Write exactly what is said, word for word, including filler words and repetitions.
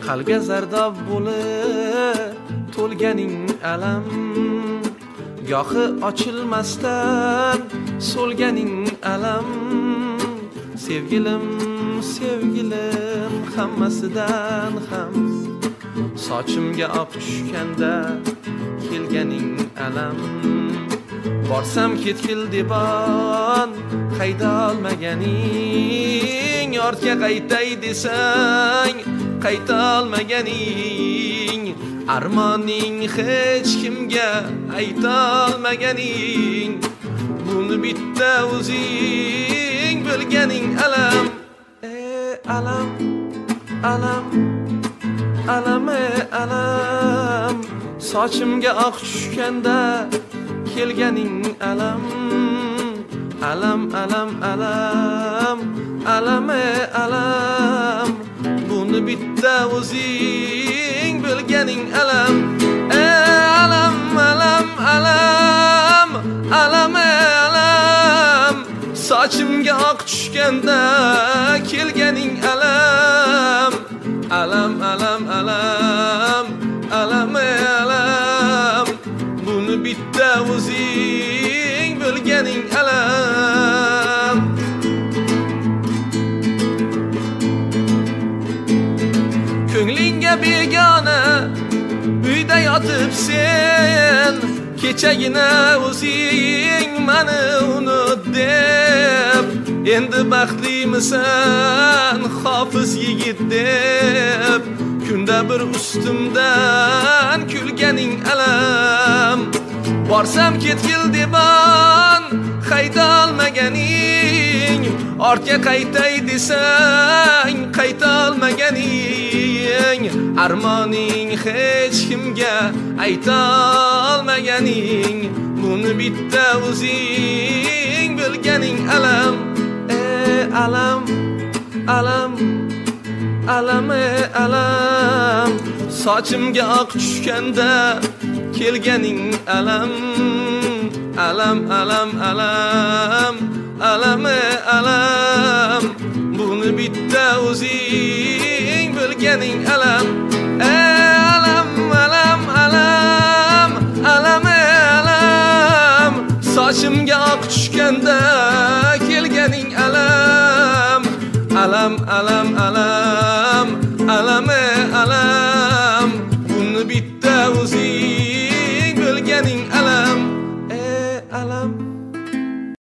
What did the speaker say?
qalbga zardob bo'lib to'lganing alam, gohi ochilmasdan so'lganing alam. Sevgilim, sevgilim, hammasidan ham sochimga oq tushganda kelganing alam. Borsam ketkil debon qayda olmaganing, ortga qaytay desang qayta olmaganing, armoning hech kimga ayta olmaganing, buni bitta o'zing bilganing alam. Ey alam, alam, alam, ey alam, sochimga oq tushganda kelganing alam. Alam, alam, alam, alam, ey alam, buni bitta o'zing bilganing alam. Ey alam, alam, alam, alam, ey alam, sochimga oq tushganda kelganing alam. Alam, alam, alam, alam, ey alam, buni bitta o'zing bilganing alam. Ko'nglingga begona uyda yotib sen, kechagina o'zing mani unut deb, endi baxtlimisan hofiz yigit deb, kunda bir ustimdan kulganing alam. Borsam ketkil debon qayta olmaganing, ortga qaytay desang qayta olmaganing, armoning hech kimga ayta olmaganing, buni bitta o'zing bilganing alam. Ey alam, alam, alam, ey alam, sochimga oq tushganda kelganing alam. Alam, alam, alam, alam, ey alam, buni bitta o'zing bilganing alam. Ey alam, alam, alam, alam, ey alam, sochimga oq tushganda kelganing alam. Alam, alam, alam.